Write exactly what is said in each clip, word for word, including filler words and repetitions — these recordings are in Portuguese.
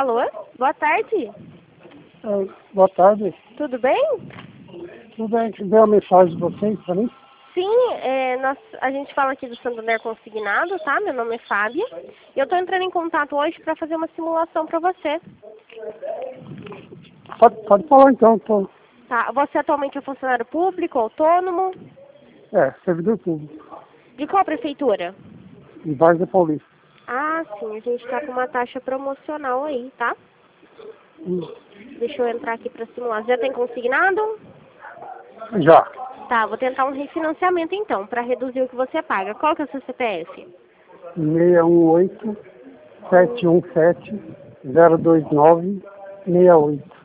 Alô? Boa tarde. É, boa tarde. Tudo bem? Tudo bem? Deu uma mensagem de vocês para mim? Sim, é, nós, a gente fala aqui do Santander Consignado, tá? Meu nome é Fábia. E eu tô entrando em contato hoje para fazer uma simulação para você. Pode, pode falar então. Tô... Tá? Você atualmente é funcionário público, autônomo? É, servidor público. De qual prefeitura? Em Várzea Paulista. Ah, sim, a gente tá com uma taxa promocional aí, tá? Hum. Deixa eu entrar aqui para simular. Já tem consignado? Já. Tá, vou tentar um refinanciamento então, para reduzir o que você paga. Qual que é o seu C P F? seis um oito, sete um sete, zero dois nove, seis oito.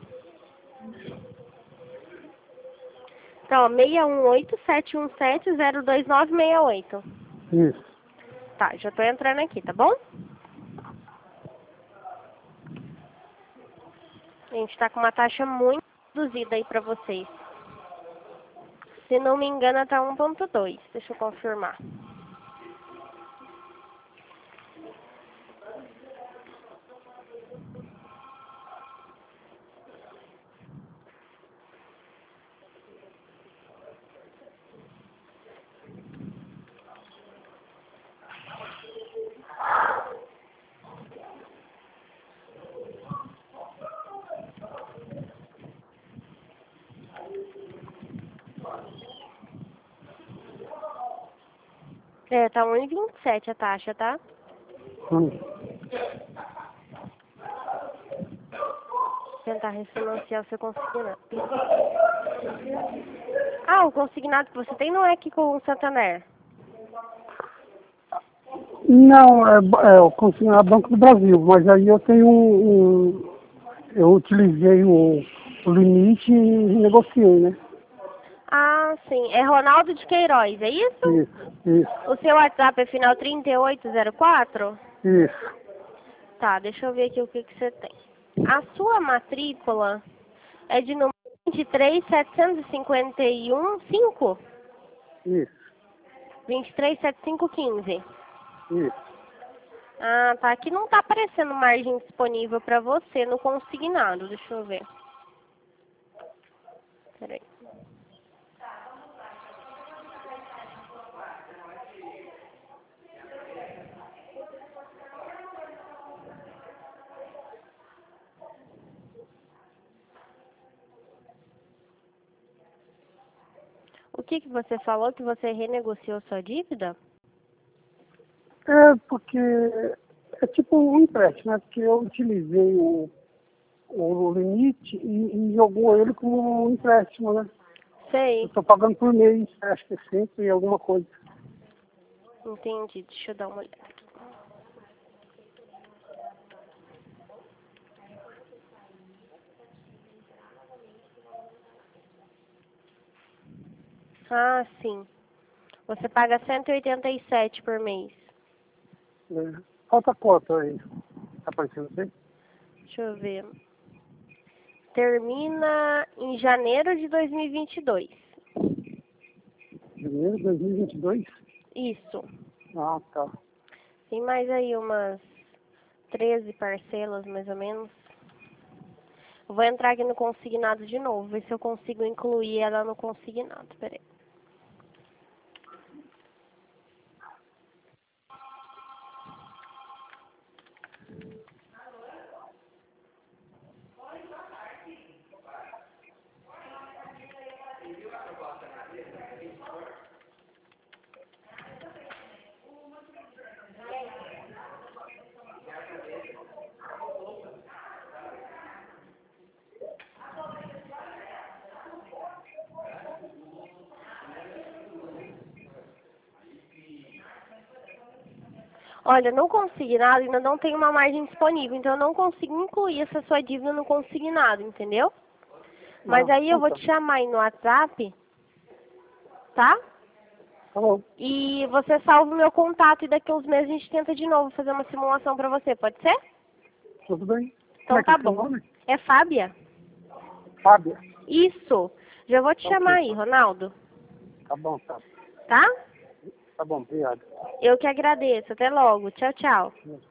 Então, ó, seis um oito, sete um sete, zero dois nove seis oito. Isso. Tá, já tô entrando aqui, tá bom? A gente tá com uma taxa muito reduzida aí pra vocês. Se não me engano, tá um ponto dois. Deixa eu confirmar. É, tá um e vinte e sete a taxa, tá? Hum. Vou tentar refinanciar o seu consignado. Ah, o consignado que você tem não é aqui com o Santander. Não, é, é o consignado Banco do Brasil, mas aí eu tenho um, um eu utilizei o, o limite e negociei, né? Ah, sim. É Ronaldo de Queiroz, é isso? Isso, isso, O seu WhatsApp é final trinta e oito zero quatro? isso, Tá, deixa eu ver aqui o que, que você tem. A sua matrícula é de número vinte e três setecentos e cinquenta e um cinco? isso, vinte e três setenta e cinco quinze. isso. Ah, tá. Aqui não tá aparecendo margem disponível para você no consignado. Deixa eu ver. Peraí. O que, que você falou? Que você renegociou sua dívida? É porque é tipo um empréstimo, né? Porque eu utilizei o, o limite e, e jogou ele como um empréstimo, né? Eu Sei. estou pagando por mês, acho que é sempre alguma coisa. Entendi. Deixa eu dar uma olhada. Ah, sim. Você paga cento e oitenta e sete por mês. É. Falta quanto aí? Tá aparecendo aí? Deixa eu ver. Termina em janeiro de dois mil e vinte e dois. Janeiro de dois mil e vinte e dois? Isso. Ah, tá. Tem mais aí umas treze parcelas, mais ou menos. Vou entrar aqui no consignado de novo, ver se eu consigo incluir ela no consignado. Peraí. Olha, no consignado ainda não tem uma margem disponível, então eu não consigo incluir essa sua dívida no consignado, entendeu? Mas Ah, aí eu vou então te chamar aí no WhatsApp, tá? tá bom. E você salva o meu contato e daqui a uns meses a gente tenta de novo fazer uma simulação pra você, pode ser? Tudo bem. Como Então é que é tá o seu bom. nome? É Fábia? Fábia. Isso. Já vou te Tá chamar ok. aí, Ronaldo. Tá bom, tá. Tá? Tá bom, obrigado. Eu que agradeço. Até logo. Tchau, tchau.